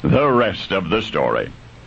The rest of the story.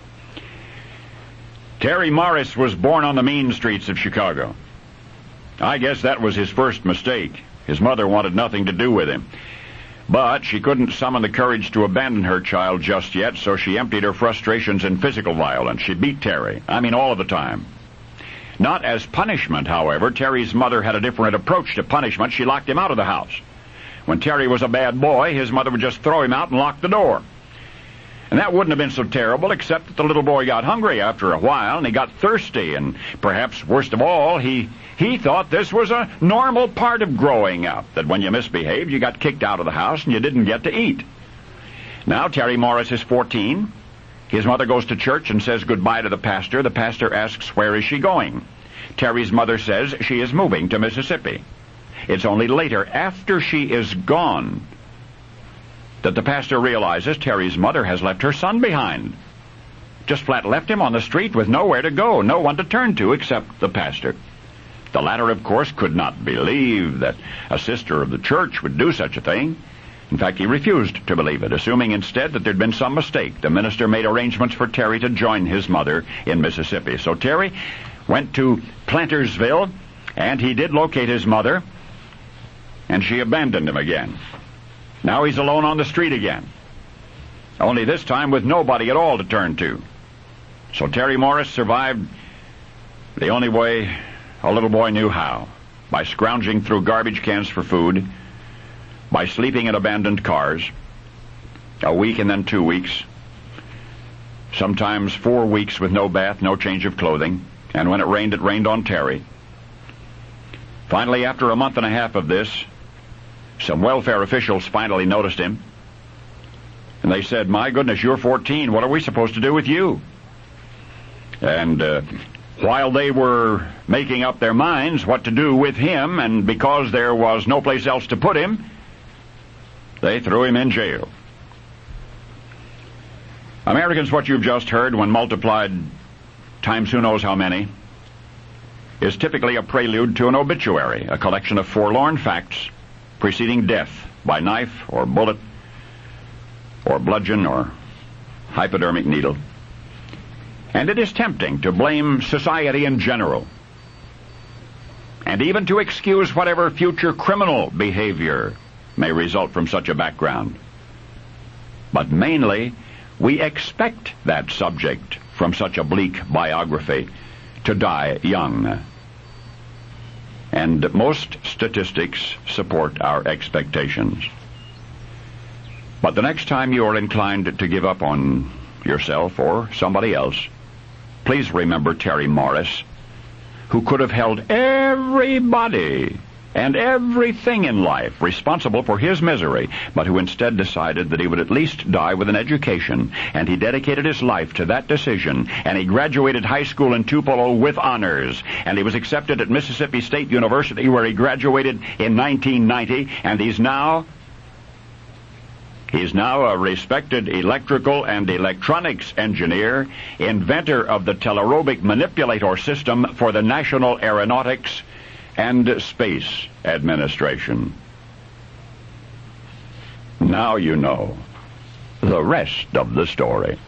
Terry Morris was born on the mean streets of Chicago. I guess that was his first mistake. His mother wanted nothing to do with him. But she couldn't summon the courage to abandon her child just yet, so she emptied her frustrations in physical violence. She beat Terry. All of the time. Not as punishment, however. Terry's mother had a different approach to punishment. She locked him out of the house. When Terry was a bad boy, his mother would just throw him out and lock the door. And that wouldn't have been so terrible, except that the little boy got hungry after a while, and he got thirsty, and perhaps worst of all, he thought this was a normal part of growing up, that when you misbehaved, you got kicked out of the house and you didn't get to eat. Now Terry Morris is 14. His mother goes to church and says goodbye to the pastor. The pastor asks, where is she going? Terry's mother says she is moving to Mississippi. It's only later, after she is gone, that the pastor realizes Terry's mother has left her son behind. Just flat left him on the street with nowhere to go, no one to turn to except the pastor. The latter, of course, could not believe that a sister of the church would do such a thing. In fact, he refused to believe it, assuming instead that there'd been some mistake. The minister made arrangements for Terry to join his mother in Mississippi. So Terry went to Plantersville, and he did locate his mother, and she abandoned him again. Now he's alone on the street again, only this time with nobody at all to turn to. So Terry Morris survived the only way a little boy knew how, by scrounging through garbage cans for food, by sleeping in abandoned cars, a week and then 2 weeks, sometimes 4 weeks with no bath, no change of clothing, and when it rained on Terry. Finally, after a month and a half of this, some welfare officials finally noticed him, and they said, my goodness, you're 14, what are we supposed to do with you? And while they were making up their minds what to do with him, and because there was no place else to put him, they threw him in jail. Americans, what you've just heard, when multiplied times who knows how many, is typically a prelude to an obituary, a collection of forlorn facts preceding death by knife or bullet or bludgeon or hypodermic needle. And it is tempting to blame society in general, and even to excuse whatever future criminal behavior may result from such a background. But mainly, we expect that subject from such a bleak biography to die young. And most statistics support our expectations. But the next time you are inclined to give up on yourself or somebody else, please remember Terry Morris, who could have held everybody and everything in life responsible for his misery, but who instead decided that he would at least die with an education, and he dedicated his life to that decision, and he graduated high school in Tupelo with honors, and he was accepted at Mississippi State University, where he graduated in 1990, and he's now a respected electrical and electronics engineer, inventor of the telerobic manipulator system for the National Aeronautics and Space Administration. Now you know the rest of the story.